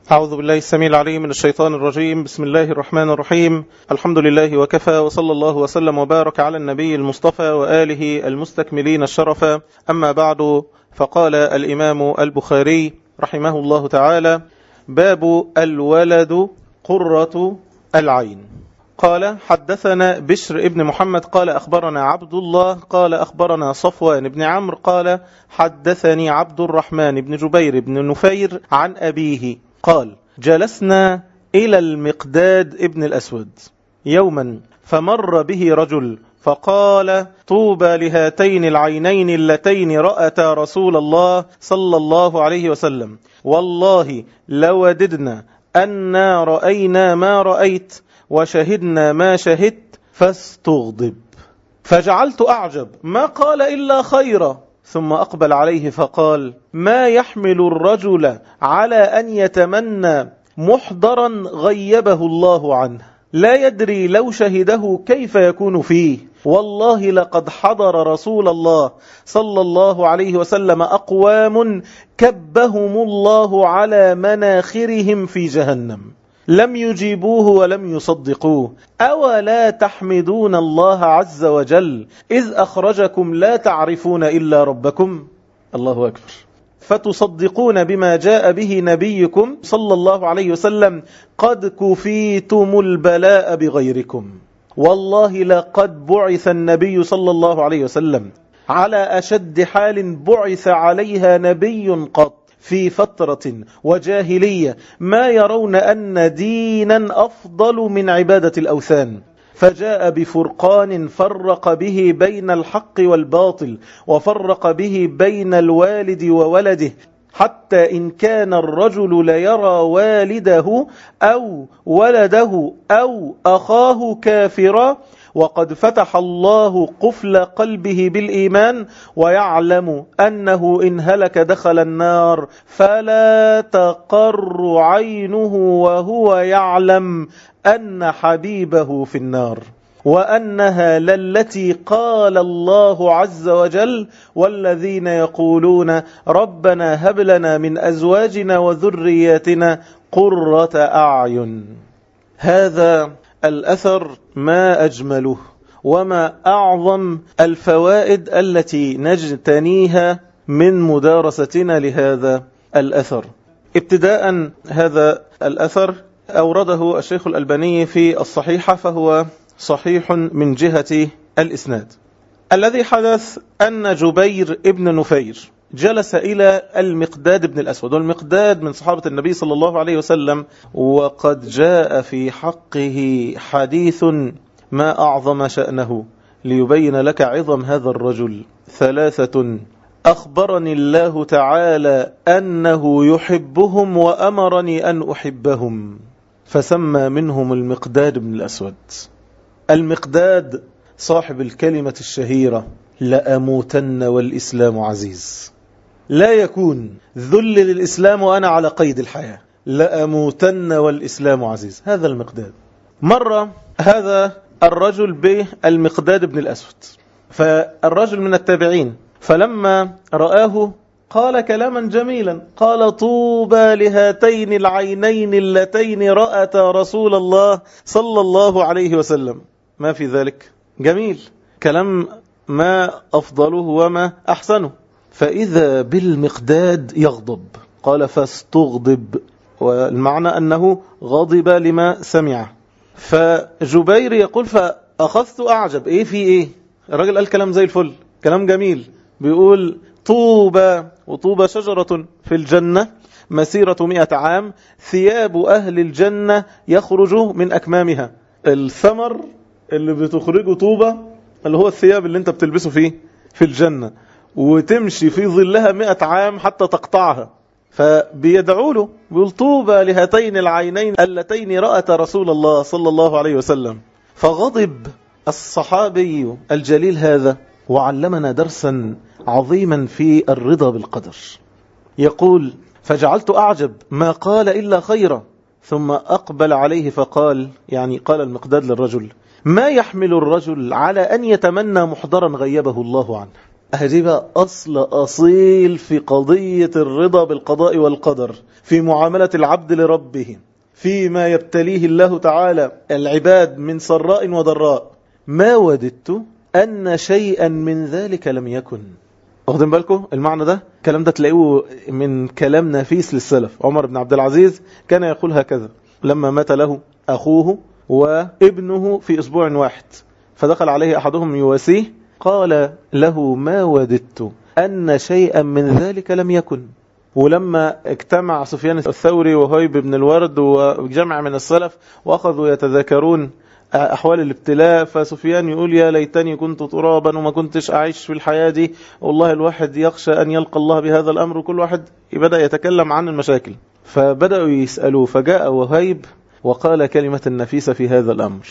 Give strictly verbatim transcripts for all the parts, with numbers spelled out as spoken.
أعوذ بالله السميع العليم من الشيطان الرجيم. بسم الله الرحمن الرحيم. الحمد لله وكفى، وصلى الله وسلم وبارك على النبي المصطفى وآله المستكملين الشرف. أما بعد، فقال الإمام البخاري رحمه الله تعالى: باب الولد قرة العين. قال: حدثنا بشر ابن محمد قال أخبرنا عبد الله قال أخبرنا صفوان بن عمرو قال حدثني عبد الرحمن بن جبير بن نفير عن أبيه قال: جلسنا إلى المقداد ابن الأسود يوما فمر به رجل فقال: طوبى لهاتين العينين اللتين رأتا رسول الله صلى الله عليه وسلم، والله لوددنا أنا رأينا ما رأيت وشهدنا ما شهدت فاستغضب. فجعلت أعجب ما قال إلا خيرا، ثم أقبل عليه فقال: ما يحمل الرجل على أن يتمنى محضرا غيبه الله عنه، لا يدري لو شهده كيف يكون فيه، والله لقد حضر رسول الله صلى الله عليه وسلم أقوام كبهم الله على مناخرهم في جهنم لم يجيبوه ولم يصدقوه، أولا تحمدون الله عز وجل إذ أخرجكم لا تعرفون إلا ربكم. الله أكبر. فتصدقون بما جاء به نبيكم صلى الله عليه وسلم، قد كفيتم البلاء بغيركم. والله لقد بعث النبي صلى الله عليه وسلم على أشد حال بعث عليها نبي قط، في فترة وجاهلية ما يرون أن دينا أفضل من عبادة الأوثان، فجاء بفرقان فرق به بين الحق والباطل، وفرق به بين الوالد وولده، حتى إن كان الرجل ليرى والده أو ولده أو أخاه كافرا وقد فتح الله قفل قلبه بالإيمان، ويعلم أنه إن هلك دخل النار، فلا تقر عينه وهو يعلم أن حبيبه في النار، وأنها للتي قال الله عز وجل: والذين يقولون ربنا هب لنا من أزواجنا وذرياتنا قرة أعين. هذا الأثر ما أجمله وما أعظم الفوائد التي نجتنيها من مدارستنا لهذا الأثر. ابتداء، هذا الأثر أورده الشيخ الألباني في الصحيحة، فهو صحيح من جهة الإسناد. الذي حدث أن جبير ابن نفير جلس إلى المقداد بن الأسود، والمقداد من صحابة النبي صلى الله عليه وسلم، وقد جاء في حقه حديث ما أعظم شأنه ليبين لك عظم هذا الرجل. ثلاثة أخبرني الله تعالى أنه يحبهم وأمرني أن أحبهم، فسمى منهم المقداد بن الأسود. المقداد صاحب الكلمة الشهيرة: لأموتن والإسلام عزيز. لا يكون ذل للإسلام وأنا على قيد الحياة، لأموتن والإسلام عزيز. هذا المقداد. مر هذا الرجل بالمقداد بن الأسود، فالرجل من التابعين، فلما رآه قال كلاما جميلا، قال: طوبى لهاتين العينين اللتين رأتا رسول الله صلى الله عليه وسلم. ما في ذلك؟ جميل، كلام ما أفضله وما أحسنه. فإذا بالمقداد يغضب، قال: فاستغضب، والمعنى أنه غضب لما سمع. فجبير يقول: فأخذت أعجب، إيه في إيه؟ الرجل قال كلام زي الفل، كلام جميل، بيقول: طوبى، وطوبى شجرة في الجنة مسيرة مئة عام، ثياب أهل الجنة يخرج من أكمامها. الثمر اللي بتخرجه طوبى اللي هو الثياب اللي انت بتلبسه فيه في الجنة، وتمشي في ظلها مئة عام حتى تقطعها. فبيدعوا له، بيقول: طوبى لهاتين العينين اللتين رأت رسول الله صلى الله عليه وسلم. فغضب الصحابي الجليل هذا، وعلمنا درسا عظيما في الرضا بالقدر. يقول: فجعلت أعجب ما قال إلا خيرا، ثم أقبل عليه فقال، يعني قال المقداد للرجل: ما يحمل الرجل على أن يتمنى محضرا غيبه الله عنه. هذه بقى أصل أصيل في قضية الرضا بالقضاء والقدر، في معاملة العبد لربه، فيما يبتليه الله تعالى العباد من سراء وضراء. ما وددت أن شيئا من ذلك لم يكن. واخدين بالكم المعنى ده؟ الكلام ده تلاقوه من كلام نفيس للسلف. عمر بن عبد العزيز كان يقول هكذا لما مات له أخوه وابنه في أسبوع واحد، فدخل عليه أحدهم يواسيه، قال له ما وددت أن شيئا من ذلك لم يكن. ولما اجتمع سفيان الثوري وهيب بن الورد وجمع من السلف وأخذوا يتذاكرون أحوال الابتلاء، فسفيان يقول يا ليتني كنت ترابا وما كنتش أعيش في الحياة دي، والله الواحد يخشى أن يلقى الله بهذا الأمر. وكل واحد بدأ يتكلم عن المشاكل، فبدأوا يسألوه، فجاء وهيب وقال كلمة نفيسة في هذا الأمر،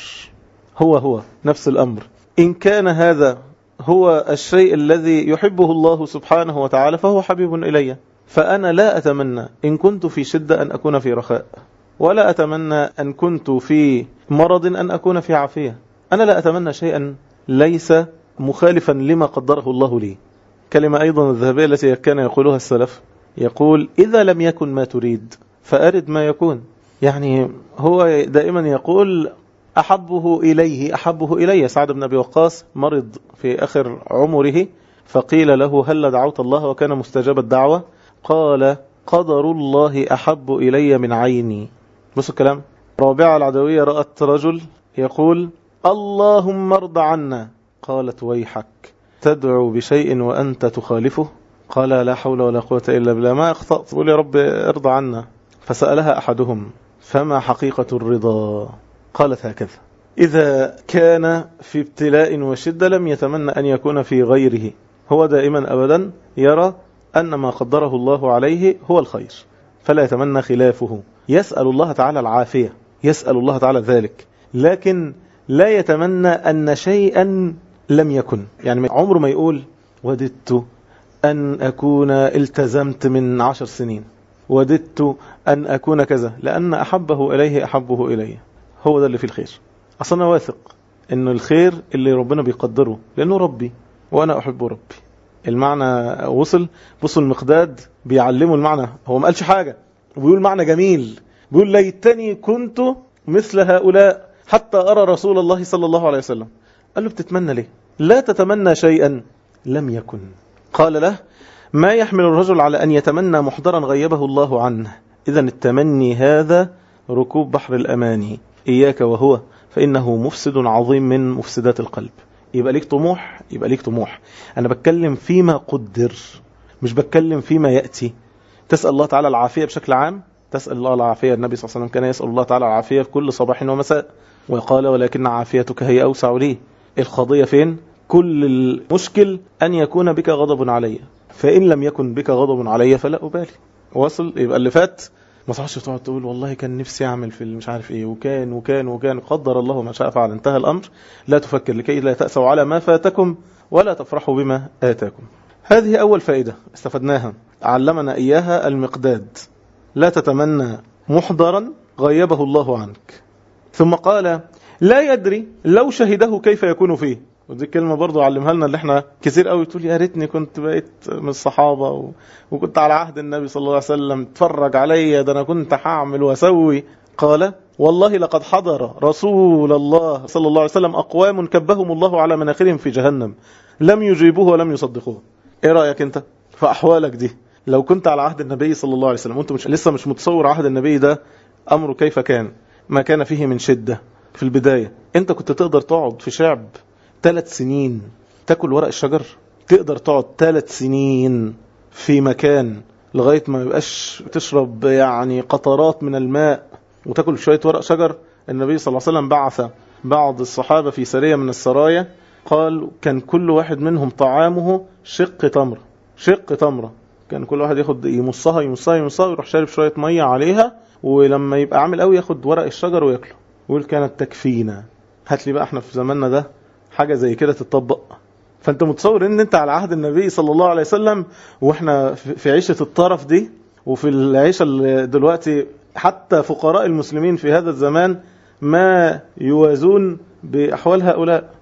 هو هو نفس الأمر. إن كان هذا هو الشيء الذي يحبه الله سبحانه وتعالى فهو حبيب إلي، فأنا لا أتمنى إن كنت في شدة أن أكون في رخاء، ولا أتمنى أن كنت في مرض أن أكون في عافية. أنا لا أتمنى شيئا ليس مخالفا لما قدره الله لي. كلمة أيضا الذهبية التي كان يقولها السلف، يقول إذا لم يكن ما تريد فأرد ما يكون. يعني هو دائما يقول أحبه إليه أحبه إلي. سعد بن أبي وقاص مرض في آخر عمره، فقيل له هل دعوت الله وكان مستجاب الدعوة؟ قال قدر الله أحب إلي من عيني. بص الكلام. رابعة العدوية رأت رجل يقول اللهم ارض عنا، قالت ويحك تدعو بشيء وأنت تخالفه؟ قال لا حول ولا قوة إلا بالله، ما أخطأت، تقول يا رب ارض عنا. فسألها أحدهم فما حقيقة الرضا؟ قالت هكذا: إذا كان في ابتلاء وشدة لم يتمنى أن يكون في غيره، هو دائما أبدا يرى أن ما قدره الله عليه هو الخير، فلا يتمنى خلافه. يسأل الله تعالى العافية، يسأل الله تعالى ذلك، لكن لا يتمنى أن شيئا لم يكن. يعني عمره ما يقول وددت أن أكون التزمت من عشر سنين، وددت أن أكون كذا، لأن أحبه إليه أحبه إليه. هو ده اللي فيه الخير. أصلا واثق أن الخير اللي ربنا بيقدره، لأنه ربي وأنا أحب ربي. المعنى وصل. بصوا المقداد بيعلموا المعنى، هو ما قالش حاجة وبيقول معنى جميل، بيقول ليتني كنت مثل هؤلاء حتى أرى رسول الله صلى الله عليه وسلم. قال له بتتمنى ليه؟ لا تتمنى شيئا لم يكن. قال له ما يحمل الرجل على أن يتمنى محضرا غيبه الله عنه، إذا التمني هذا ركوب بحر الأماني، إياك وهو، فإنه مفسد عظيم من مفسدات القلب. يبقى ليك طموح، يبقى ليك طموح. أنا بتكلم فيما قدر، مش بتكلم فيما يأتي. تسأل الله تعالى العافية بشكل عام، تسأل الله العافية. النبي صلى الله عليه وسلم كان يسأل الله تعالى العافية في كل صباح ومساء، وقال ولكن عافيتك هي أوسع لي. القضية فين؟ كل المشكل أن يكون بك غضب علي، فإن لم يكن بك غضب علي فلا أبالي. وصل. يبقى اللي فات ما صحش تقعد تقول والله كان نفسي أعمل في مش عارف إيه، وكان وكان وكان قدر الله ما شاء فعل، انتهى الأمر. لا تفكر لكي لا تأسوا على ما فاتكم ولا تفرحوا بما آتاكم. هذه أول فائدة استفدناها، علمنا إياها المقداد. لا تتمنى محضرا غيبه الله عنك. ثم قال لا يدري لو شهده كيف يكون فيه. ودي كلمة برضو علمها لنا، اللي احنا كثير قوي تقول يا ريتني كنت بقيت من الصحابة و... وكنت على عهد النبي صلى الله عليه وسلم، تفرج عليا ده أنا كنت هعمل وأسوي. قال والله لقد حضر رسول الله صلى الله عليه وسلم أقوام كبهم الله على مناخرهم في جهنم لم يجيبوه ولم يصدقوه. ايه رأيك انت في أحوالك دي؟ لو كنت على عهد النبي صلى الله عليه وسلم وانت مش لسه مش متصور عهد النبي ده أمره كيف كان، ما كان فيه من شدة في البداية، انت كنت تقدر تقعد في شعب ثلاث سنين تاكل ورق الشجر؟ تقدر تقعد ثلاث سنين في مكان لغاية ما يبقاش تشرب يعني قطرات من الماء وتاكل شوية ورق شجر؟ النبي صلى الله عليه وسلم بعث بعض الصحابة في سرية من السرايا، قال كان كل واحد منهم طعامه شق تمرة، شق تمرة، كان كل واحد ياخد يمصها يمصها يمصها ويروح شارب شوية مية عليها، ولما يبقى عامل قوي ياخد ورق الشجر وياكله، ويقول كانت تكفينا. هات لي بقى احنا في زماننا ده حاجة زي كده تتطبق. فانت متصور ان انت على عهد النبي صلى الله عليه وسلم واحنا في عيشة الطرف دي، وفي العيشة اللي دلوقتي حتى فقراء المسلمين في هذا الزمان ما يوازون بأحوال هؤلاء.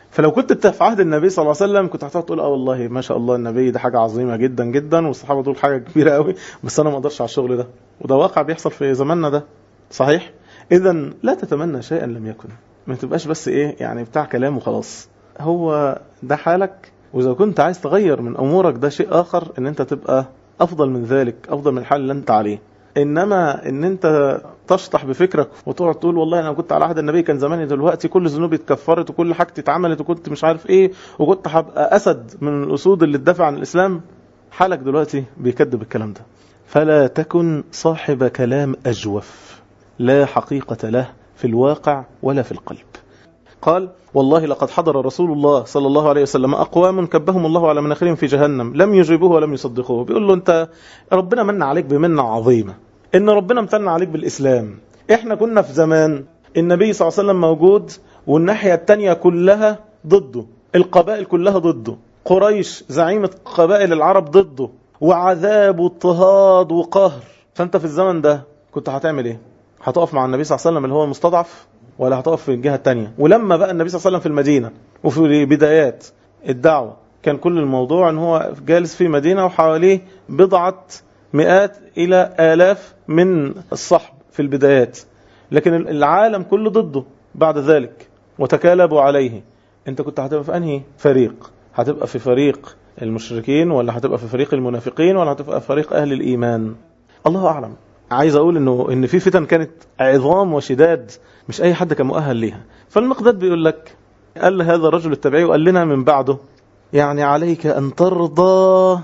فلو كنت انت في عهد النبي صلى الله عليه وسلم كنت هتقعد تقول اه والله ما شاء الله النبي ده حاجة عظيمة جدا جدا والصحابة دول حاجة كبيرة قوي، بس انا ما اقدرش على الشغل ده، وده واقع بيحصل في زماننا ده. صحيح؟ اذا لا تتمنى شيئا لم يكن، ما تبقاش بس ايه يعني بتاع كلام وخلاص. هو ده حالك، واذا كنت عايز تغير من امورك ده شيء اخر، ان انت تبقى افضل من ذلك، افضل من الحال اللي انت عليه. انما ان انت تشطح بفكرك وتقعد تقول والله انا كنت على عهد النبي كان زماني دلوقتي كل ذنوبي اتكفرت وكل حاجتي اتعملت وكنت مش عارف ايه وكنت هبقى اسد من الاسود اللي تدافع عن الاسلام، حالك دلوقتي بيكذب الكلام ده. فلا تكن صاحب كلام اجوف لا حقيقة له في الواقع ولا في القلب. قال والله لقد حضر رسول الله صلى الله عليه وسلم أقوام كبهم الله على مناخرهم في جهنم لم يجيبوه ولم يصدقوه. بيقول له أنت ربنا من عليك بمنة عظيمة، إن ربنا امتن عليك بالإسلام. إحنا كنا في زمان النبي صلى الله عليه وسلم موجود والناحية التانية كلها ضده، القبائل كلها ضده، قريش زعيمة قبائل العرب ضده، وعذاب واضطهاد وقهر. فأنت في الزمن ده كنت هتعمل إيه؟ هتقف مع النبي صلى الله عليه وسلم اللي هو المستضعف، ولا هتقف في الجهة التانية؟ ولما بقى النبي صلى الله عليه وسلم في المدينة وفي بدايات الدعوة كان كل الموضوع ان هو جالس في مدينة وحواليه بضعة مئات الى آلاف من الصحب في البدايات، لكن العالم كله ضده بعد ذلك وتكالبوا عليه. انت كنت هتبقى في انهي فريق؟ هتبقى في فريق المشركين ولا هتبقى في فريق المنافقين ولا هتبقى في فريق اهل الايمان؟ الله اعلم. عايز اقول انه ان في فتن كانت عظام وشداد مش اي حد كان مؤهل ليها. فالمقداد بيقول لك قال هذا الرجل التبعي وقال لنا من بعده يعني عليك ان ترضى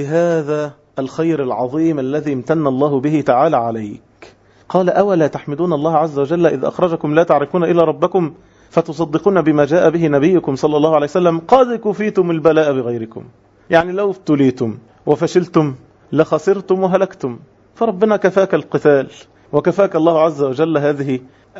بهذا الخير العظيم الذي امتن الله به تعالى عليك. قال اولا تحمدون الله عز وجل اذ اخرجكم لا تعرفون الا ربكم فتصدقون بما جاء به نبيكم صلى الله عليه وسلم قد كفيتم البلاء بغيركم. يعني لو ابتليتم وفشلتم لخسرتم وهلكتم، فربنا كفاك القتال وكفاك الله عز وجل هذه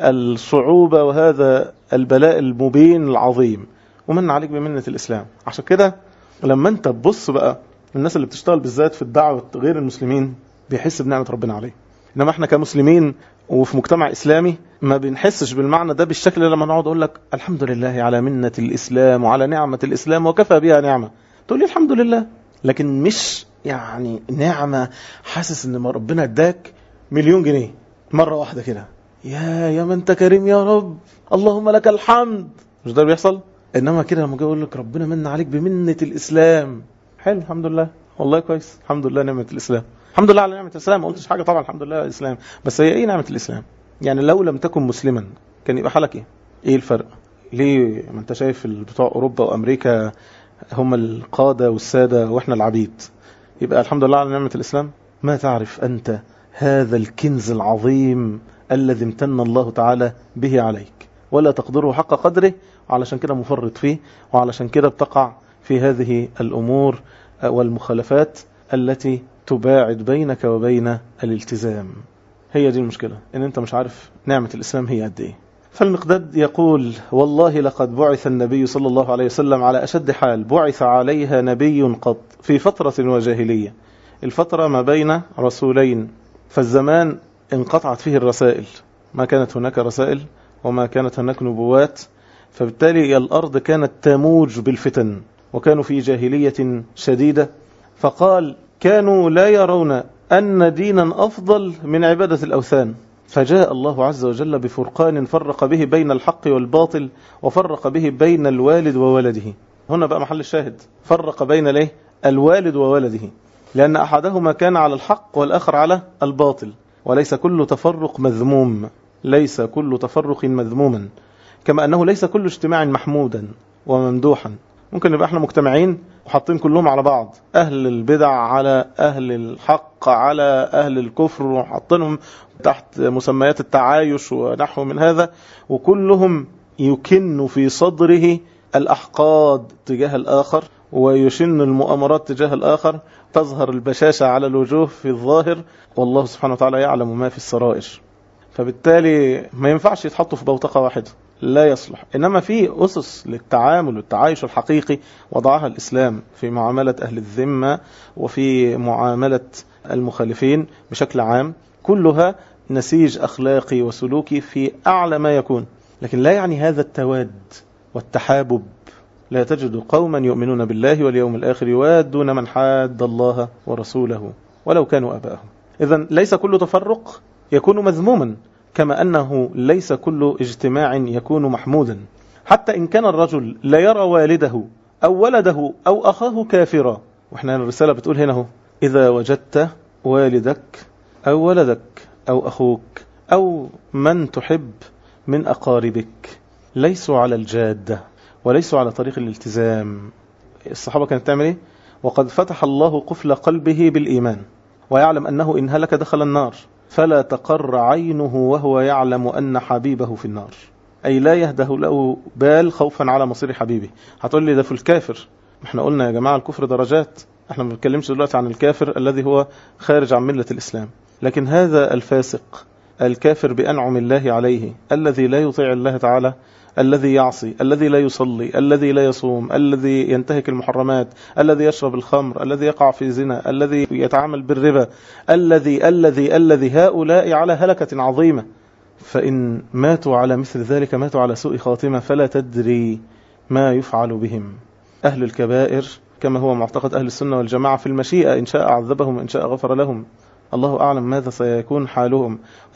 الصعوبة وهذا البلاء المبين العظيم ومن عليك بمنة الإسلام. عشان كده لما انت تبص بقى الناس اللي بتشتغل بالذات في الدعوة غير المسلمين بيحس بنعمة ربنا عليه، انما احنا كمسلمين وفي مجتمع إسلامي ما بنحسش بالمعنى ده بالشكل. لما نقعد اقول لك الحمد لله على منة الإسلام وعلى نعمة الإسلام وكفى بها نعمة، تقول لي الحمد لله، لكن مش يعني نعمة حاسس ان ربنا اداك مليون جنيه مرة واحدة كده، يا يا من انت كريم يا رب اللهم لك الحمد. مش ده بيحصل؟ انما كده لما جاي اقول لك ربنا من عليك بمنة الإسلام، حلو الحمد لله والله كويس الحمد لله نعمة الإسلام، الحمد لله على نعمة الإسلام. ما قلتش حاجة طبعا الحمد لله الإسلام، بس هي ايه نعمة الإسلام؟ يعني لو لم تكن مسلما كان يبقى حالك ايه؟ ايه الفرق؟ ليه ما انت شايف بتوع اوروبا وامريكا هم القادة والسادة واحنا العبيد، يبقى الحمد لله على نعمة الإسلام؟ ما تعرف أنت هذا الكنز العظيم الذي امتن الله تعالى به عليك ولا تقدره حق قدره، وعلشان كده مفرط فيه، وعلشان كده بتقع في هذه الأمور والمخالفات التي تباعد بينك وبين الالتزام. هي دي المشكلة، ان انت مش عارف نعمة الإسلام هي قد ايه. فالمقداد يقول والله لقد بعث النبي صلى الله عليه وسلم على أشد حال بعث عليها نبي قط في فترة وجاهلية، الفترة ما بين رسولين، فالزمان انقطعت فيه الرسائل، ما كانت هناك رسائل وما كانت هناك نبوات، فبالتالي الأرض كانت تموج بالفتن وكانوا في جاهلية شديدة. فقال كانوا لا يرون أن دينا أفضل من عبادة الأوثان، فجاء الله عز وجل بفرقان فرق به بين الحق والباطل وفرق به بين الوالد وولده. هنا بقى محل الشاهد، فرق بين ليه الوالد وولده، لأن أحدهما كان على الحق والآخر على الباطل، وليس كل تفرق مذموم، ليس كل تفرق مذموما، كما أنه ليس كل اجتماع محمودا وممدوحا. ممكن نبقى احنا مجتمعين وحاطين كلهم على بعض، أهل البدع على أهل الحق على أهل الكفر، وحاطينهم تحت مسميات التعايش ونحو من هذا، وكلهم يكن في صدره الأحقاد تجاه الآخر ويشن المؤامرات تجاه الآخر، تظهر البشاشة على الوجوه في الظاهر، والله سبحانه وتعالى يعلم ما في السرائر. فبالتالي ما ينفعش يتحطوا في بوتقة واحدة، لا يصلح. إنما في أسس للتعامل والتعايش الحقيقي وضعها الإسلام في معاملة أهل الذمة وفي معاملة المخالفين بشكل عام، كلها نسيج أخلاقي وسلوكي في أعلى ما يكون. لكن لا يعني هذا التواد والتحابب. لا تجد قوما يؤمنون بالله واليوم الآخر يوادون من حاد الله ورسوله ولو كانوا آباءهم. إذن ليس كل تفرق يكون مذموما، كما أنه ليس كل اجتماع يكون محمودا. حتى إن كان الرجل لا يرى والده أو ولده أو أخاه كافرا، وإحنا الرسالة بتقول هنا هو إذا وجدت والدك أو ولدك أو أخوك أو من تحب من أقاربك ليسوا على الجادة وليسوا على طريق الالتزام. الصحابة كانت تعمل إيه؟ وقد فتح الله قفل قلبه بالإيمان ويعلم أنه إن هلك دخل النار، فلا تقر عينه وهو يعلم أن حبيبه في النار، أي لا يهده له بال خوفا على مصير حبيبه. هتقول لي ده في الكافر، احنا قلنا يا جماعة الكفر درجات، احنا ما بنتكلمش دلوقتي عن الكافر الذي هو خارج عن ملة الإسلام، لكن هذا الفاسق الكافر بأنعم الله عليه، الذي لا يطيع الله تعالى، الذي يعصي، الذي لا يصلي، الذي لا يصوم، الذي ينتهك المحرمات، الذي يشرب الخمر، الذي يقع في زنا، الذي يتعامل بالربا، الذي الذي الذي هؤلاء على هلكة عظيمة. فإن ماتوا على مثل ذلك ماتوا على سوء خاتمة، فلا تدري ما يفعل بهم. أهل الكبائر كما هو معتقد أهل السنة والجماعة في المشيئة، إن شاء عذبهم إن شاء غفر لهم، الله أعلم ماذا سيكون حالهم.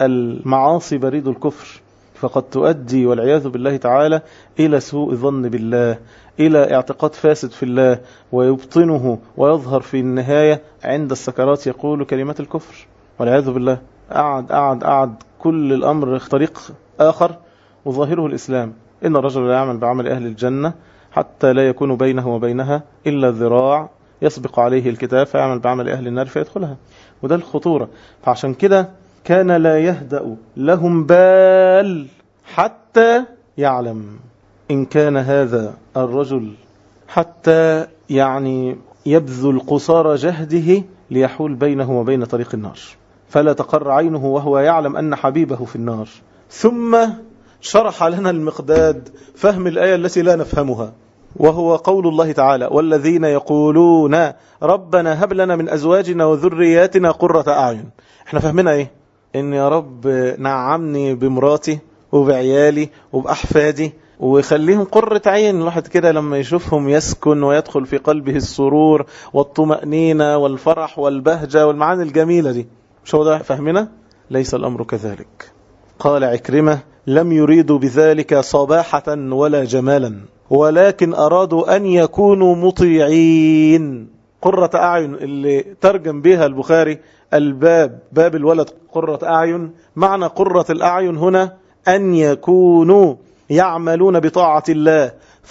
المعاصي بريد الكفر، فقد تؤدي والعياذ بالله تعالى إلى سوء ظن بالله، إلى اعتقاد فاسد في الله، ويبطنه ويظهر في النهاية عند السكرات يقول كلمات الكفر والعياذ بالله. أعد أعد أعد كل الأمر طريق آخر وظاهره الإسلام. إن الرجل لا يعمل بعمل أهل الجنة حتى لا يكون بينه وبينها إلا ذراع يسبق عليه الكتاب فيعمل بعمل أهل النار فيدخلها. وده الخطورة. فعشان كده كان لا يهدأ لهم بال حتى يعلم إن كان هذا الرجل حتى يعني يبذل قصارى جهده ليحول بينه وبين طريق النار، فلا تقر عينه وهو يعلم أن حبيبه في النار. ثم شرح لنا المقداد فهم الآية التي لا نفهمها، وهو قول الله تعالى والذين يقولون ربنا هب لنا من أزواجنا وذرياتنا قرة أعين. احنا فهمنا ايه؟ ان يا رب نعمني بمراتي وبعيالي وبأحفادي ويخليهم قرة عين، الواحد كده لما يشوفهم يسكن ويدخل في قلبه السرور والطمأنينة والفرح والبهجة والمعاني الجميلة دي. مش هو ده فهمنا؟ ليس الأمر كذلك. قال عكرمة لم يريدوا بذلك صباحة ولا جمالا، ولكن أرادوا أن يكونوا مطيعين. قرة أعين اللي ترجم بها البخاري الباب باب الولد قرة أعين، معنى قرة الأعين هنا أن يكونوا يعملون بطاعة الله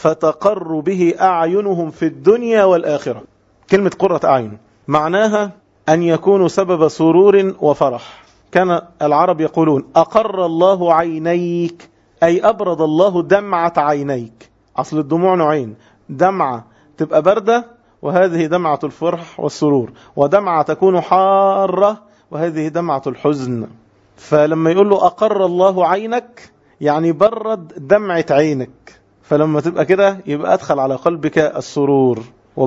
فتقر به أعينهم في الدنيا والآخرة. كلمة قرة أعين معناها أن يكونوا سبب سرور وفرح. كان العرب يقولون أقر الله عينيك، أي أبرد الله دمعة عينيك. أصل الدموع نوعين، دمعة تبقى باردة وهذه دمعة الفرح والسرور، ودمعة تكون حارة وهذه دمعة الحزن. فلما يقول له أقر الله عينك يعني برد دمعة عينك، فلما تبقى كده يبقى أدخل على قلبك السرور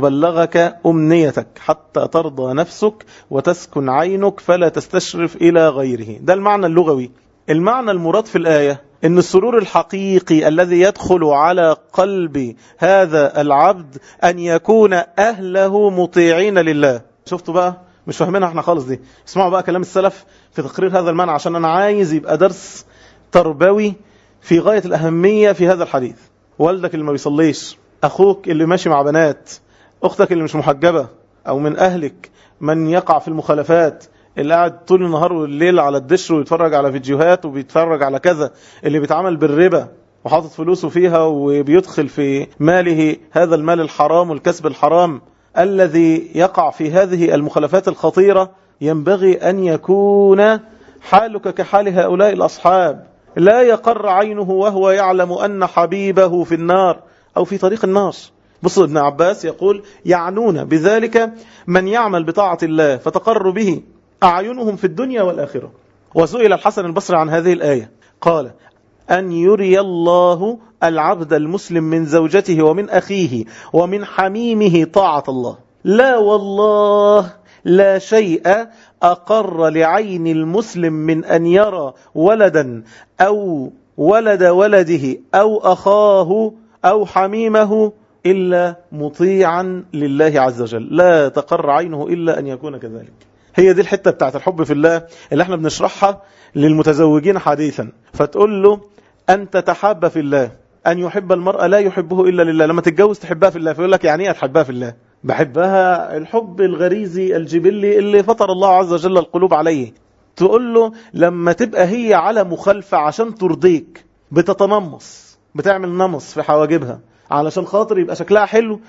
وبلغك أمنيتك حتى ترضى نفسك وتسكن عينك فلا تستشرف إلى غيره. ده المعنى اللغوي. المعنى المراد في الآية إن السرور الحقيقي الذي يدخل على قلب هذا العبد أن يكون أهله مطيعين لله. شفتوا بقى؟ مش فاهمينها احنا خالص دي. اسمعوا بقى كلام السلف في تقرير هذا المعنى، عشان أنا عايز يبقى درس تربوي في غاية الأهمية في هذا الحديث. والدك اللي ما بيصليش، أخوك اللي ماشي مع بنات، أختك اللي مش محجبة، أو من أهلك من يقع في المخالفات، اللي قاعد طول النهار والليل على الدش ويتفرج على فيديوهات وبيتفرج على كذا، اللي بيتعامل بالربا وحاطط فلوسه فيها وبيدخل في ماله هذا المال الحرام والكسب الحرام، الذي يقع في هذه المخالفات الخطيرة، ينبغي أن يكون حالك كحال هؤلاء الأصحاب، لا يقر عينه وهو يعلم أن حبيبه في النار أو في طريق النار. بصوا ابن عباس يقول يعنون بذلك من يعمل بطاعة الله فتقر به أعينهم في الدنيا والآخرة. وسئل الحسن البصري عن هذه الآية قال أن يري الله العبد المسلم من زوجته ومن أخيه ومن حميمه طاعة الله. لا والله لا شيء أقر لعين المسلم من أن يرى ولدا أو ولد ولده أو أخاه أو حميمه إلا مطيعا لله عز وجل، لا تقر عينه إلا أن يكون كذلك. هي دي الحتة بتاعت الحب في الله اللي احنا بنشرحها للمتزوجين حديثا. فتقول له أن تتحب في الله، أن يحب المرأة لا يحبه إلا لله. لما تتجوز تحبها في الله، فيقول لك يعني ايه تحبها في الله؟ بحبها الحب الغريزي الجبلي اللي فطر الله عز وجل القلوب عليه. تقول له لما تبقى هي على مخالفة عشان ترضيك، بتتنمص، بتعمل نمص في حواجبها علشان خاطر يبقى شكلها حلو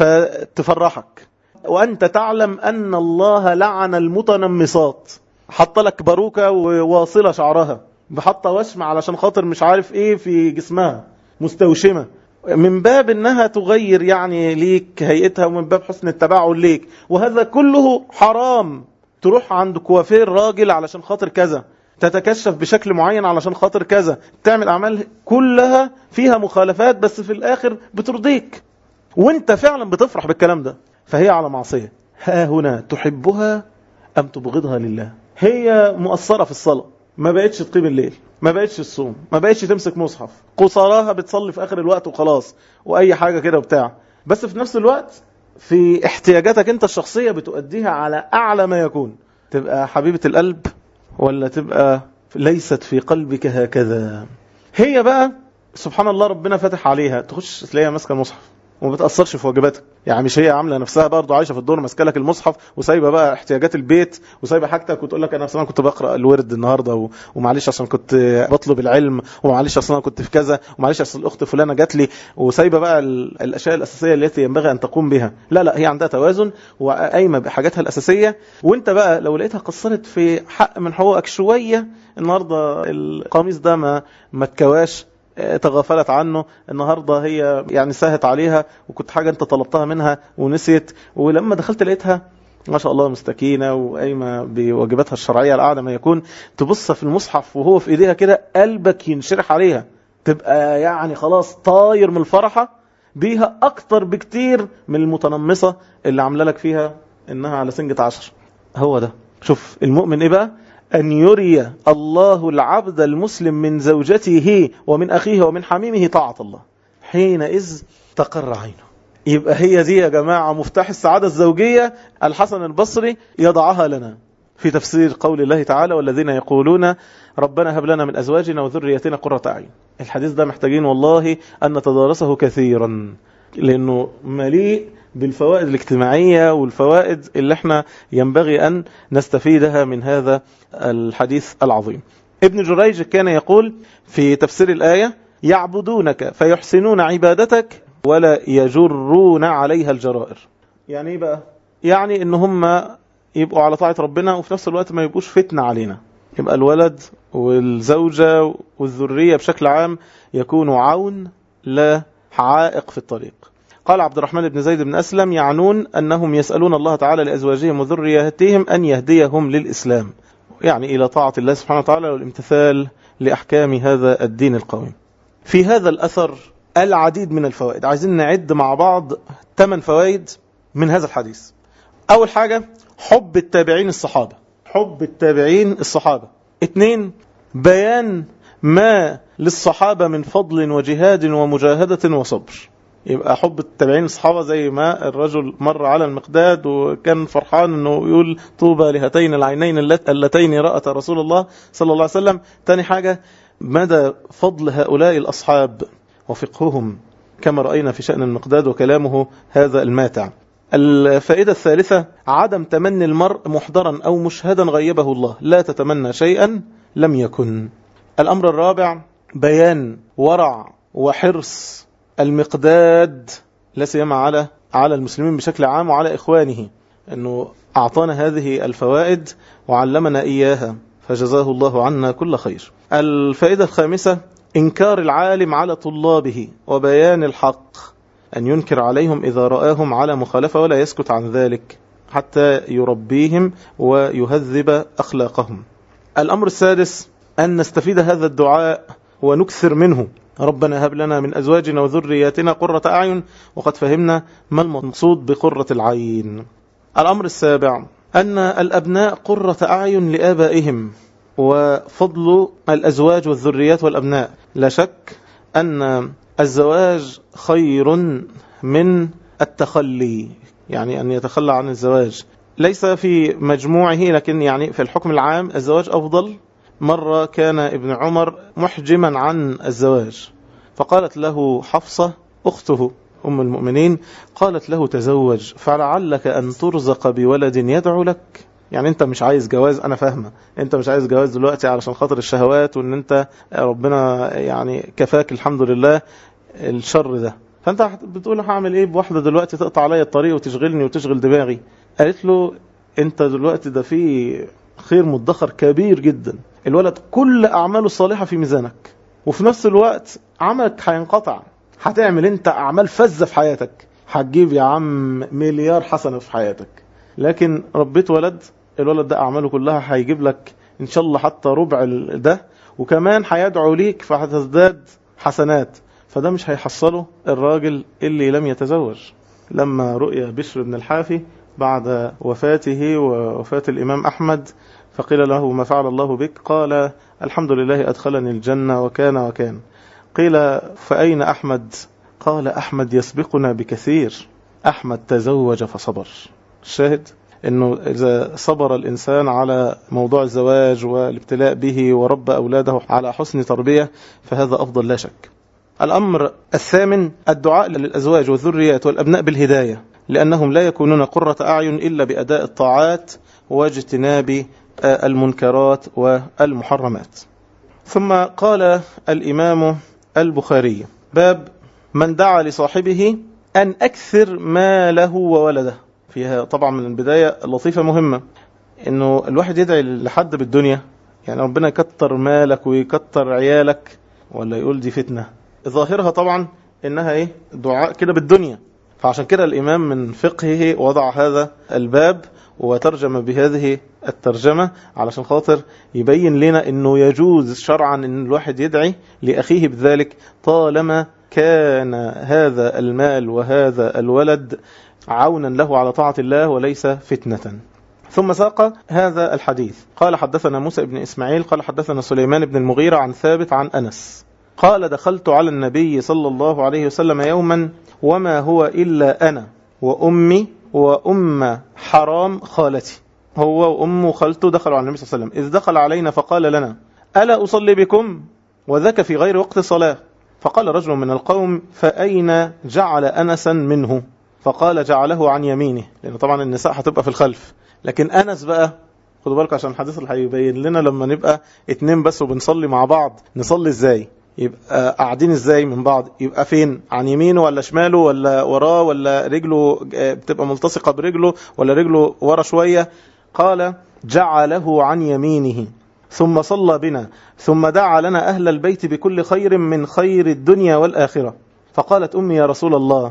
فتفرحك، وأنت تعلم أن الله لعن المتنمصات، حط لك باروكة وواصلة شعرها، بحط وشم علشان خاطر مش عارف ايه في جسمها، مستوشمة، من باب انها تغير يعني ليك هيئتها، ومن باب حسن التباعل ليك، وهذا كله حرام. تروح عند كوافير راجل علشان خاطر كذا، تتكشف بشكل معين علشان خاطر كذا، تعمل أعمال كلها فيها مخالفات، بس في الآخر بترضيك وانت فعلا بتفرح بالكلام ده، فهي على معصية. ها هنا تحبها أم تبغضها لله؟ هي مؤثرة في الصلاة، ما بقتش تقيم الليل، ما بقتش الصوم، ما بقتش تمسك مصحف، قصراها بتصلي في آخر الوقت وخلاص وأي حاجة كده وبتاع، بس في نفس الوقت في احتياجاتك انت الشخصية بتؤديها على أعلى ما يكون. تبقى حبيبة القلب ولا تبقى ليست في قلبك هكذا؟ هي بقى سبحان الله ربنا فتح عليها، تخش تلاقيها ماسكه المصحف وما بتأثرش في واجباتها. يعني مش هي عامله نفسها برضه عايشه في الدور ماسكه لك المصحف وسايبه بقى احتياجات البيت وسايبه حاجتك، وتقول لك انا اصلا كنت بقرا الورد النهارده و... ومعلش عشان كنت بطلب العلم، ومعلش اصلا كنت في كذا، ومعلش اصل الاخت فلانه جات لي، وسايبه بقى ال... الاشياء الاساسيه التي ينبغي ان تقوم بها. لا لا، هي عندها توازن وقايمه بحاجاتها الاساسيه. وانت بقى لو لقيتها قصرت في حق من حقوقك شويه، النهارده القميص ده ما ما اتكواش، تغافلت عنه، النهاردة هي يعني ساهت عليها وكنت حاجة انت طلبتها منها ونسيت، ولما دخلت لقيتها ما شاء الله مستكينة وقايمة بواجباتها الشرعية الأعلى ما يكون، تبص في المصحف وهو في ايديها كده قلبك ينشرح عليها، تبقى يعني خلاص طاير من الفرحة بيها أكتر بكتير من المتنمصة اللي عامله لك فيها إنها على سنجة عشر. هو ده. شوف المؤمن إيه بقى؟ أن يري الله العبد المسلم من زوجته ومن أخيه ومن حميمه طاعة الله، حينئذ تقر عينه. يبقى هي دي يا جماعة مفتاح السعادة الزوجية. الحسن البصري يضعها لنا في تفسير قول الله تعالى والذين يقولون ربنا هب لنا من أزواجنا وذريتنا قرة أعين. الحديث ده محتاجين والله أن نتدارسه كثيرا، لأنه مليء بالفوائد الاجتماعية والفوائد اللي احنا ينبغي أن نستفيدها من هذا الحديث العظيم. ابن جريج كان يقول في تفسير الآية يعبدونك فيحسنون عبادتك ولا يجرون عليها الجرائر. يعني ايه بقى؟ يعني ان هم يبقوا على طاعة ربنا وفي نفس الوقت ما يبقوش فتنة علينا. يبقى الولد والزوجة والذرية بشكل عام يكونوا عون لا عائق في الطريق. قال عبد الرحمن بن زيد بن أسلم يعنون أنهم يسألون الله تعالى لأزواجهم وذرياتهم أن يهديهم للإسلام، يعني إلى طاعة الله سبحانه وتعالى والامتثال لأحكام هذا الدين القويم. في هذا الأثر العديد من الفوائد، عايزين نعد مع بعض ثمان فوائد من هذا الحديث. أول حاجة حب التابعين الصحابة، حب التابعين الصحابة. اثنين بيان ما للصحابة من فضل وجهاد ومجاهدة وصبر. يبقى حب التابعين الصحابة زي ما الرجل مر على المقداد وكان فرحان انه يقول طوبى لهاتين العينين اللتين رأت رسول الله صلى الله عليه وسلم. تاني حاجة مدى فضل هؤلاء الأصحاب وفقههم كما رأينا في شأن المقداد وكلامه هذا الماتع. الفائدة الثالثة عدم تمني المرء محضرا أو مشهدا غيبه الله، لا تتمنى شيئا لم يكن. الأمر الرابع بيان ورع وحرص المقداد لا سيما على على المسلمين بشكل عام وعلى إخوانه، أنه أعطانا هذه الفوائد وعلمنا إياها فجزاه الله عنا كل خير. الفائدة الخامسة إنكار العالم على طلابه وبيان الحق، أن ينكر عليهم إذا رآهم على مخالفة ولا يسكت عن ذلك حتى يربيهم ويهذب أخلاقهم. الأمر السادس أن نستفيد هذا الدعاء ونكثر منه، ربنا هب لنا من أزواجنا وذرياتنا قرة أعين، وقد فهمنا ما المقصود بقرة العين. الأمر السابع أن الأبناء قرة أعين لآبائهم، وفضل الأزواج والذريات والأبناء. لا شك أن الزواج خير من التخلي، يعني أن يتخلى عن الزواج ليس في مجموعه، لكن يعني في الحكم العام الزواج أفضل. مرة كان ابن عمر محجما عن الزواج، فقالت له حفصة أخته أم المؤمنين، قالت له تزوج فلعلك أن ترزق بولد يدعو لك. يعني أنت مش عايز جواز، أنا فاهمة أنت مش عايز جواز دلوقتي علشان خاطر الشهوات، وأن أنت ربنا يعني كفاك الحمد لله الشر ده، فأنت بتقول هعمل إيه بواحدة دلوقتي تقطع علي الطريق وتشغلني وتشغل دماغي. قالت له أنت دلوقتي ده فيه خير مدخر كبير جدا، الولد كل أعماله الصالحة في ميزانك، وفي نفس الوقت عملك هينقطع، هتعمل انت أعمال فزة في حياتك، هتجيب يا عم مليار حسنة في حياتك، لكن ربيت ولد، الولد ده أعماله كلها هيجيب لك إن شاء الله حتى ربع ده، وكمان هيدعو ليك فهتزداد حسنات. فده مش هيحصله الراجل اللي لم يتزوج. لما رؤيا بشر بن الحافي بعد وفاته ووفاة الإمام أحمد فقيل له ما فعل الله بك؟ قال الحمد لله أدخلني الجنة وكان وكان. قيل فأين أحمد؟ قال أحمد يسبقنا بكثير، أحمد تزوج فصبر. الشاهد أنه إذا صبر الإنسان على موضوع الزواج والابتلاء به ورب أولاده على حسن تربية فهذا أفضل لا شك. الأمر الثامن الدعاء للأزواج والذريات والأبناء بالهداية، لأنهم لا يكونون قرة أعين إلا بأداء الطاعات واجتناب المنكرات والمحرمات. ثم قال الإمام البخاري باب من دعا لصاحبه أن أكثر ماله وولده. فيها طبعا من البداية لطيفة مهمة، إنه الواحد يدعي لحد بالدنيا، يعني ربنا يكتر مالك ويكتر عيالك، ولا يقول دي فتنة. ظاهرها طبعا إنها إيه دعاء كده بالدنيا، فعشان كده الإمام من فقهه وضع هذا الباب وترجم بهذه الترجمة علشان خاطر يبين لنا إنه يجوز شرعا إن الواحد يدعي لأخيه بذلك طالما كان هذا المال وهذا الولد عونا له على طاعة الله وليس فتنة. ثم ساق هذا الحديث قال حدثنا موسى بن إسماعيل قال حدثنا سليمان بن المغيرة عن ثابت عن أنس قال دخلت على النبي صلى الله عليه وسلم يوما وما هو إلا أنا وأمي وأم حرام خالتي. هو وأم خالته دخلوا على النبي صلى الله عليه وسلم، إذ دخل علينا فقال لنا ألا أصلي بكم؟ وذاك في غير وقت الصلاة. فقال رجل من القوم فأين جعل أنسا منه؟ فقال جعله عن يمينه، لأن طبعا النساء هتبقى في الخلف، لكن أنس بقى خدوا بالك عشان الحديث اللي هيبين لنا لما نبقى اتنين بس وبنصلي مع بعض نصلي ازاي، يبقى قاعدين ازاي من بعض، يبقى فين، عن يمينه ولا شماله ولا وراه ولا رجله بتبقى ملتصقة برجله ولا رجله ورا شوية. قال جعله عن يمينه ثم صلى بنا ثم دعا لنا أهل البيت بكل خير من خير الدنيا والآخرة. فقالت أمي يا رسول الله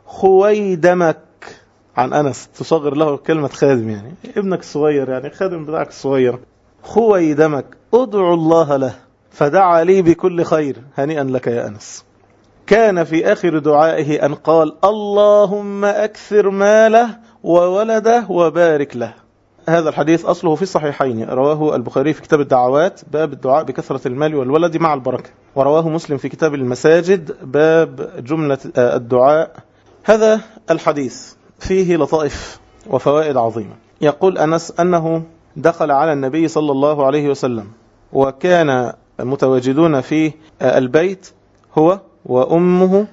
خويدمك، عن أنس تصغر له كلمة خادم، يعني ابنك الصغير، يعني خادم بتاعك الصغير، خويدمك ادعو الله له فدعا لي بكل خير هنيئا لك يا أنس. كان في آخر دعائه أن قال اللهم أكثر ماله وولده وبارك له. هذا الحديث أصله في الصحيحين، رواه البخاري في كتاب الدعوات باب الدعاء بكثرة المال والولد مع البركة، ورواه مسلم في كتاب المساجد باب جملة الدعاء. هذا الحديث فيه لطائف وفوائد عظيمة. يقول أنس أنه دخل على النبي صلى الله عليه وسلم وكان متواجدون في البيت هو وأمه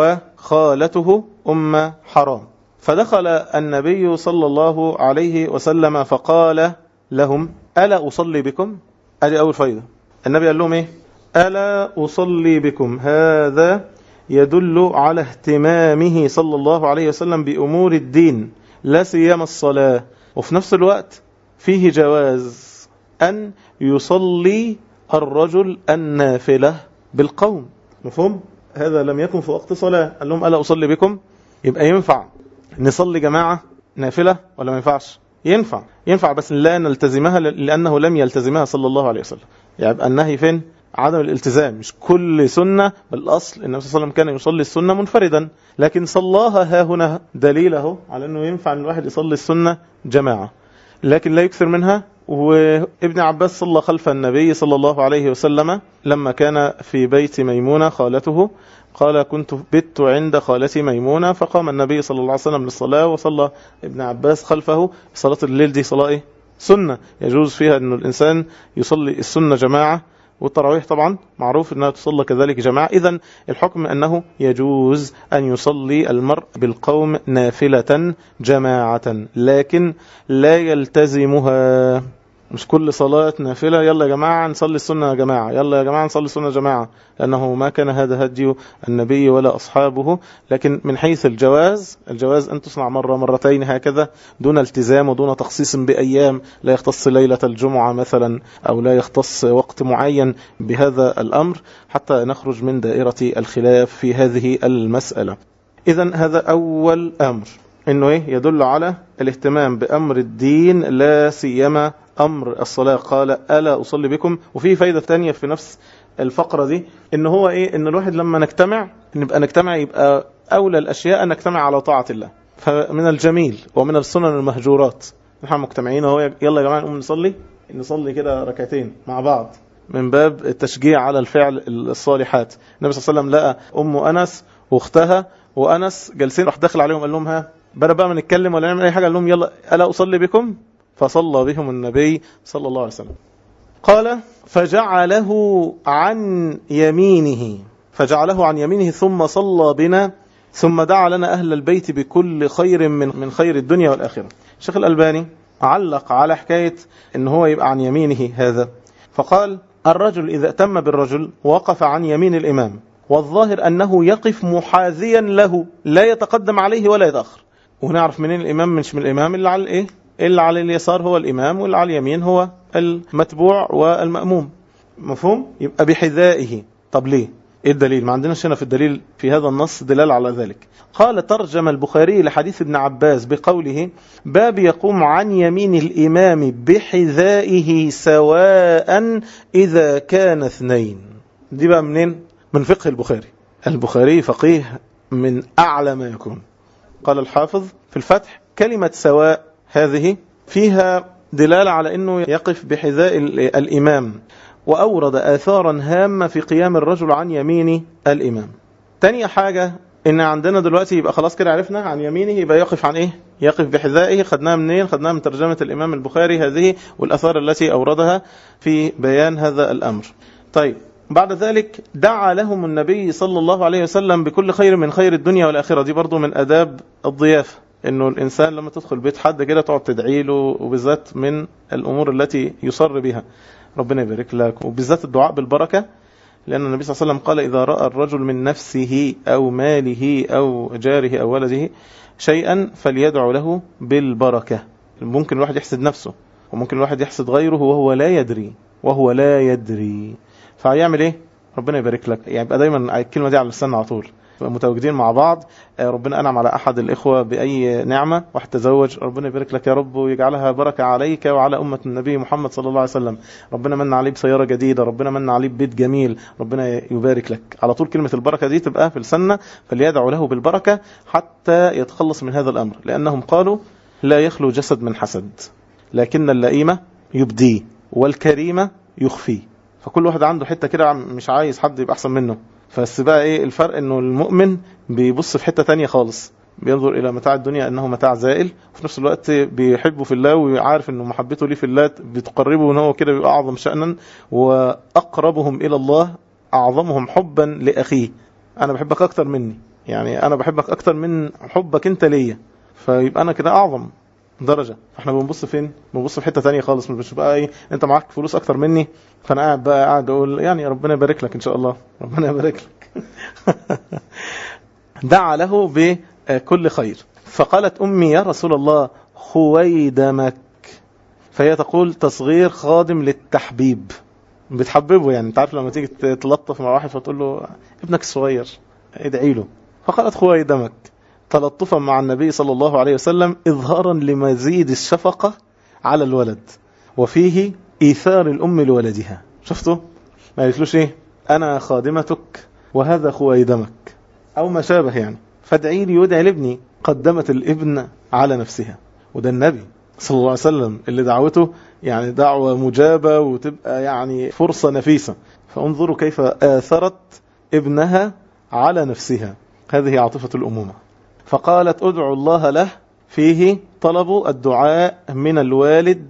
وخالته أم حرام، فدخل النبي صلى الله عليه وسلم فقال لهم ألا أصلي بكم؟ أدي أول فايدة، النبي قال لهم إيه؟ ألا أصلي بكم. هذا يدل على اهتمامه صلى الله عليه وسلم بأمور الدين لا سيما الصلاة، وفي نفس الوقت فيه جواز أن يصلي الرجل النافلة بالقوم. مفهوم؟ هذا لم يكن في وقت صلاة، قال لهم ألا أصلي بكم، يبقى ينفع نصلي جماعة نافلة ولا ما ينفعش؟ ينفع ينفع بس لا نلتزمها لأنه لم يلتزمها صلى الله عليه وسلم. يبقى النهي فين؟ عدم الالتزام، مش كل سنة. بالأصل النبي صلى الله عليه وسلم كان يصلي السنة منفردا، لكن صلاها ها هنا دليله على أنه ينفع أن الواحد يصلي السنة جماعة، لكن لا يكثر منها وابن عباس صلى خلف النبي صلى الله عليه وسلم لما كان في بيت ميمونة خالته، قال كنت بت عند خالتي ميمونة، فقام النبي صلى الله عليه وسلم للصلاة وصلى ابن عباس خلفه. صلاة الليل دي صلاة إيه؟ سنة، يجوز فيها أن الإنسان يصلي السنة جماعة، والتراويح طبعا معروف أنها تصلى كذلك جماعة. إذن الحكم أنه يجوز أن يصلي المرء بالقوم نافلة جماعة، لكن لا يلتزمها. مش كل صلاة نافلة يلا يا جماعة نصلي السنة يا جماعة، يلا يا جماعة نصلي السنة يا جماعة، لأنه ما كان هذا هدي النبي ولا أصحابه. لكن من حيث الجواز، الجواز أن تصنع مرة مرتين هكذا دون التزام ودون تخصيص بأيام، لا يختص ليلة الجمعة مثلا أو لا يختص وقت معين بهذا الأمر، حتى نخرج من دائرة الخلاف في هذه المسألة. إذن هذا أول أمر، إنه إيه؟ يدل على الاهتمام بأمر الدين، لا سيما أمر الصلاة. قال ألا أصلي بكم. وفي فايدة تانية في نفس الفقرة دي، إن هو إيه؟ إن الواحد لما نجتمع نبقى نجتمع يبقى أولى الأشياء أن نجتمع على طاعة الله. فمن الجميل ومن السنن المهجورات نحن مجتمعين هو يلا يا جماعة نقوم نصلي نصلي كده ركعتين مع بعض من باب التشجيع على الفعل الصالحات. النبي صلى الله عليه وسلم لقى أم أنس واختها وأنس جالسين، راح داخل عليهم قال لهم ها بدأ بقى ما نتكلم ولا نعمل أي حاجة، قال لهم يلا ألا أصلي بكم، فصلى بهم النبي صلى الله عليه وسلم. قال فجعله عن يمينه فجعله عن يمينه ثم صلى بنا ثم دعا لنا أهل البيت بكل خير من من خير الدنيا والآخرة. الشيخ الألباني علق على حكاية إن هو يبقى عن يمينه هذا، فقال الرجل إذا أتم بالرجل وقف عن يمين الإمام، والظاهر أنه يقف محاذيا له لا يتقدم عليه ولا يتأخر. ونعرف منين الإمام مش من الإمام اللي على الإيه؟ اللي على اليسار هو الإمام، واللي على اليمين هو المتبوع والمأموم. مفهوم؟ يبقى بحذائه. طب ليه؟ إيه الدليل؟ ما عندناش هنا في الدليل في هذا النص دلالة على ذلك. قال ترجم البخاري لحديث ابن عباس بقوله باب يقوم عن يمين الإمام بحذائه سواء إذا كان اثنين. دي بقى منين؟ من فقه البخاري. البخاري فقيه من أعلى ما يكون. قال الحافظ في الفتح كلمة سواء هذه فيها دلالة على أنه يقف بحذاء الإمام، وأورد آثارا هامة في قيام الرجل عن يمين الإمام. تانية حاجة إن عندنا دلوقتي يبقى خلاص كده عرفنا عن يمينه يبقى يقف عن إيه؟ يقف بحذائه. خدناها منين؟ خدناها من ترجمة الإمام البخاري هذه والأثار التي أوردها في بيان هذا الأمر. طيب بعد ذلك دعا لهم النبي صلى الله عليه وسلم بكل خير من خير الدنيا والآخرة. دي برضو من أداب الضيافة، إنه الإنسان لما تدخل بيت حد كده تقعد تدعي له، وبالذات من الأمور التي يصر بها ربنا يبارك لك، وبالذات الدعاء بالبركة، لأن النبي صلى الله عليه وسلم قال إذا رأى الرجل من نفسه أو ماله أو جاره أو ولده شيئا فليدعو له بالبركة. ممكن الواحد يحسد نفسه وممكن الواحد يحسد غيره وهو لا يدري وهو لا يدري فهيعمل إيه؟ ربنا يبارك لك. يعني يبقى دايما الكلمة دي على اللسان على طول، متواجدين مع بعض. ربنا أنعم على أحد الإخوة بأي نعمة، واحد تزوج، ربنا يبارك لك يا رب ويجعلها بركة عليك وعلى أمة النبي محمد صلى الله عليه وسلم. ربنا من عليه بسيارة جديدة، ربنا من عليه ببيت جميل، ربنا يبارك لك. على طول كلمة البركة دي تبقى في لساننا، فليدعو له بالبركة حتى يتخلص من هذا الأمر، لأنهم قالوا لا يخلو جسد من حسد، لكن اللئيمة يبديه والكريمة يخفيه. فكل واحد عنده حتة كده مش عايز حد يبقى أحسن منه. بس بقى ايه الفرق؟ انه المؤمن بيبص في حتة تانية خالص، بينظر الى متاع الدنيا انه متاع زائل، وفي نفس الوقت بيحبه في الله ويعرف انه محبته ليه في الله بتقربه ان هو كده بيبقى اعظم شأنا، واقربهم الى الله اعظمهم حبا لاخيه. انا بحبك اكتر مني، يعني انا بحبك اكتر من حبك انت ليا، فيبقى انا كده اعظم درجة. احنا بنبص فين؟ بنبص في حتة تانية خالص. مش بقى ايه انت معاك فلوس اكتر مني فانا قاعد بقى قاعد اقول يعني ربنا يبارك لك ان شاء الله، ربنا يبارك لك. دعا له بكل خير. فقالت امي يا رسول الله خويدمك، فهي تقول تصغير خادم للتحبيب، بتحببه. يعني انت عارف لما تيجي تلطف مع واحد فتقول له ابنك الصغير ادعي له، فقالت خويدمك تلطفا مع النبي صلى الله عليه وسلم إظهارا لمزيد الشفقة على الولد، وفيه إيثار الأم لولدها. شفتوا؟ ما قالتلوش إيه أنا خادمتك وهذا خويدمك أو ما شابه، يعني فادعي لي يدعي لابني. قدمت الابن على نفسها، وده النبي صلى الله عليه وسلم اللي دعوته يعني دعوة مجابة وتبقى يعني فرصة نفيسة. فانظروا كيف آثرت ابنها على نفسها، هذه عاطفة الأمومة. فقالت ادعوا الله له، فيه طلب الدعاء من الوالد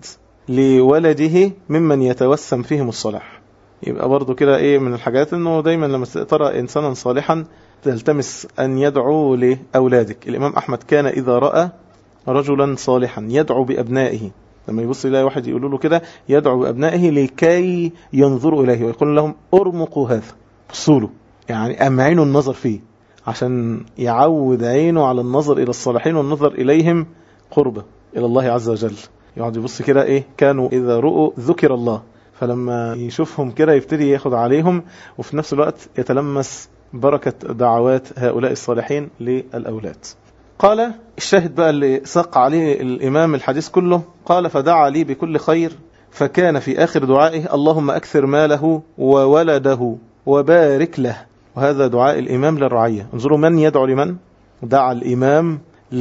لولده ممن يتوسم فيهم الصلاح. يبقى برضو كده ايه من الحاجات انه دايما لما ترى انسانا صالحا تلتمس ان يدعو لأولادك. الامام احمد كان اذا رأى رجلا صالحا يدعو بأبنائه، لما يبص إليه واحد يقول له كده يدعو بأبنائه لكي ينظروا إليه ويقول لهم ارمقوا هذا، بصوا له، يعني أمعينوا النظر فيه عشان يعود عينه على النظر إلى الصالحين والنظر إليهم قربة إلى الله عز وجل. يقعد يبص كده إيه، كانوا إذا رؤوا ذكر الله، فلما يشوفهم كده يبتدي ياخد عليهم، وفي نفس الوقت يتلمس بركة دعوات هؤلاء الصالحين للأولاد. قال الشاهد بقى اللي ساق عليه الإمام الحديث كله، قال فدعا لي بكل خير، فكان في آخر دعائه اللهم أكثر ماله وولده وبارك له. وهذا دعاء الإمام للرعية. انظروا من يدعو لمن؟ دعا الإمام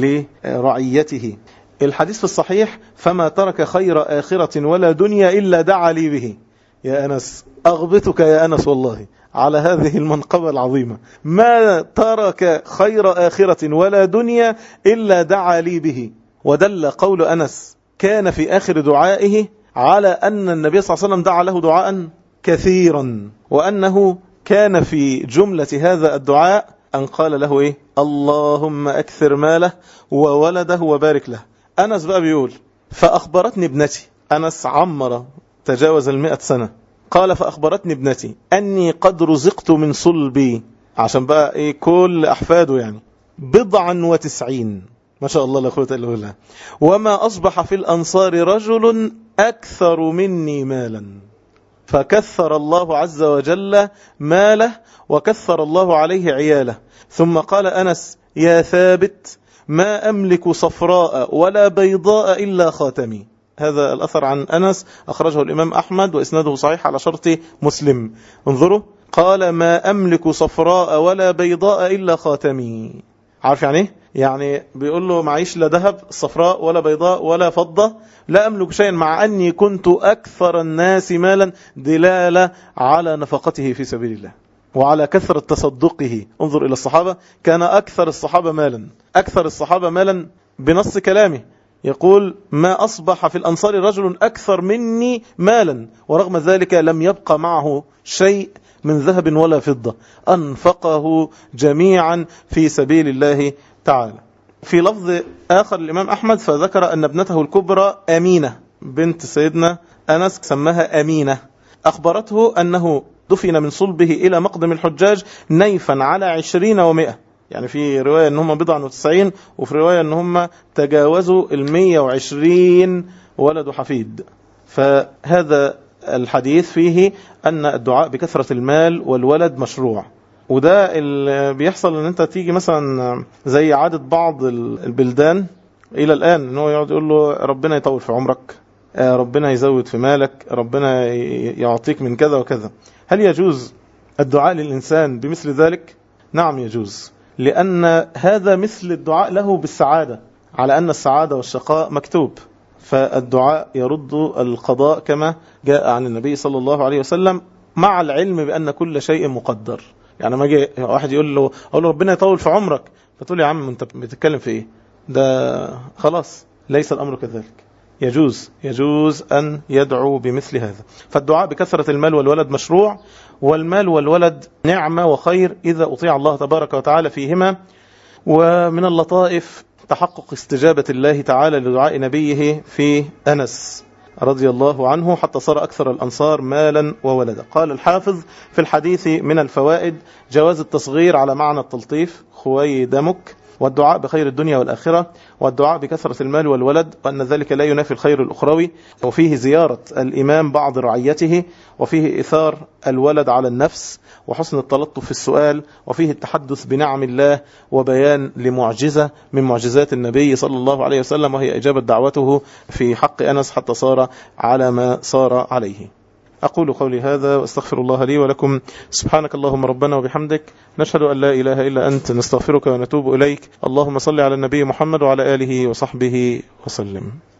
لرعيته. الحديث في الصحيح فما ترك خير آخرة ولا دنيا إلا دعا لي به. يا أنس أغبطك يا أنس والله على هذه المنقبة العظيمة، ما ترك خير آخرة ولا دنيا إلا دعا لي به. ودل قول أنس كان في آخر دعائه على أن النبي صلى الله عليه وسلم دعا له دعاء كثيرا، وأنه كان في جملة هذا الدعاء أن قال له إيه؟ اللهم أكثر ماله وولده وبارك له. أنس بقى بيقول فأخبرتني ابنتي، أنس عمر تجاوز المئة سنة، قال فأخبرتني ابنتي أني قد رزقت من صلبي، عشان بقى إيه كل أحفاده يعني بضعا وتسعين، ما شاء الله لا قوة إلا بالله، وما أصبح في الأنصار رجل أكثر مني مالا، فكثر الله عز وجل ماله وكثر الله عليه عياله. ثم قال أنس يا ثابت ما أملك صفراء ولا بيضاء إلا خاتمي. هذا الأثر عن أنس أخرجه الإمام أحمد وإسناده صحيح على شرط مسلم. انظروا قال ما أملك صفراء ولا بيضاء إلا خاتمي. عارف يعني ايه؟ يعني بيقول له معيش لا ذهب صفراء ولا بيضاء ولا فضة، لا أملك شيئا مع أني كنت أكثر الناس مالا، دلالة على نفقته في سبيل الله وعلى كثرة تصدقه. انظر إلى الصحابة، كان أكثر الصحابة مالا، أكثر الصحابة مالا بنص كلامه، يقول ما أصبح في الأنصار رجل أكثر مني مالا، ورغم ذلك لم يبقى معه شيء من ذهب ولا فضة، أنفقه جميعا في سبيل الله تعالى. في لفظ آخر الإمام أحمد فذكر أن ابنته الكبرى أمينة بنت سيدنا أنس سماها أمينة، أخبرته أنه دفن من صلبه إلى مقدم الحجاج نيفا على عشرين ومئة، يعني في رواية أنهم بضعا وتسعين، وفي رواية أنهم تجاوزوا المية وعشرين ولد حفيد. فهذا الحديث فيه أن الدعاء بكثرة المال والولد مشروع. وده اللي بيحصل أن أنت تيجي مثلا زي عادة بعض البلدان إلى الآن أنه يقعد يقول له ربنا يطول في عمرك، ربنا يزود في مالك، ربنا يعطيك من كذا وكذا. هل يجوز الدعاء للإنسان بمثل ذلك؟ نعم يجوز، لأن هذا مثل الدعاء له بالسعادة، على أن السعادة والشقاء مكتوب، فالدعاء يرد القضاء كما جاء عن النبي صلى الله عليه وسلم، مع العلم بأن كل شيء مقدر. يعني ما جاء واحد يقول له أقول له ربنا يطول في عمرك، فتقول يا عم أنت بتتكلم في إيه؟ ده خلاص ليس الأمر كذلك. يجوز يجوز أن يدعو بمثل هذا. فالدعاء بكثرة المال والولد مشروع، والمال والولد نعمة وخير إذا أطيع الله تبارك وتعالى فيهما. ومن اللطائف تحقق استجابة الله تعالى لدعاء نبيه في أنس رضي الله عنه حتى صار أكثر الأنصار مالا وولدا. قال الحافظ في الحديث من الفوائد جواز التصغير على معنى التلطيف، خوي دمك، والدعاء بخير الدنيا والآخرة، والدعاء بكثرة المال والولد، وأن ذلك لا ينافي الخير الأخروي، وفيه زيارة الإمام بعض رعيته، وفيه إثار الولد على النفس، وحسن التلطف في السؤال، وفيه التحدث بنعم الله وبيان لمعجزة من معجزات النبي صلى الله عليه وسلم، وهي إجابة دعوته في حق أنس حتى صار على ما صار عليه. أقول قولي هذا واستغفر الله لي ولكم. سبحانك اللهم ربنا وبحمدك، نشهد أن لا إله إلا أنت، نستغفرك ونتوب إليك. اللهم صل على النبي محمد وعلى آله وصحبه وسلم.